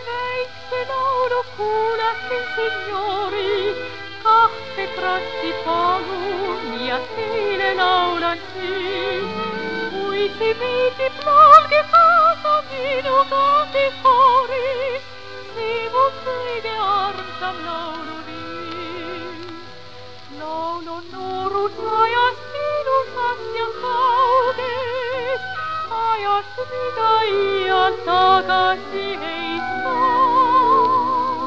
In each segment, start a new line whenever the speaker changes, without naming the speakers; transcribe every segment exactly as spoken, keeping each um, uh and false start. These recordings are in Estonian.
väikse laulu kuulasin, signori, kahte krassi palun ja teile laulan siis. Kui see meeldib, laulge kaasa minuga te kooris, see mu kõige armsam lauluviis. Laul on noorusajast ilusast ja kaugest, ajast, mida iial tagasi ei saa.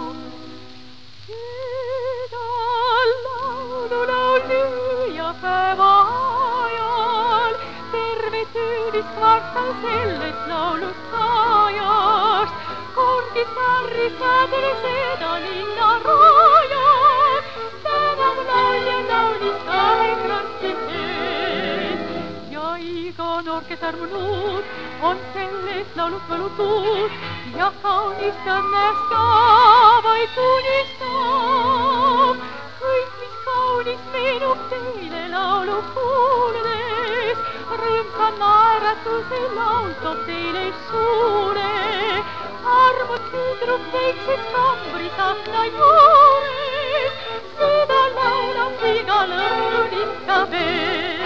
Seda laulu lauldi ja päeva ajal, terve tüülis kvartal sellest laulust ajast. Kord kitarri sädel seda linna rajal, tänav laulja laulis kahe krassi ees. Ja iga noor, kes armunud, on sellest laulust võlutud ja kaunist õnnest ka vaid unistab. Kõik, mis kaunist meenub teile laulu kuuldes, rõõmsa naeratuse laul toob teile suure. Armud tüdruk väikses kambris akna juures, seda laulab igal õhtul ikka veel.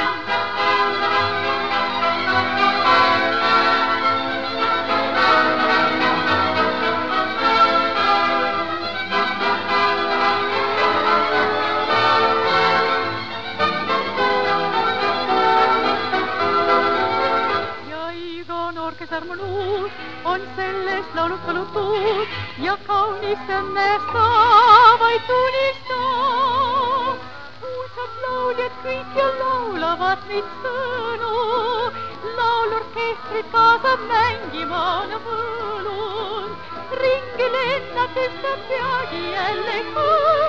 Kes armunud, on sellest laulust võlutud ja kaunist õnnest ka vaid unistab. Kuulsad lauljad kõik ja laulavad neid sõnu, laulorkestrid kaasab mängima on võlun. Ringi lennates ta peagi jälle kõlab.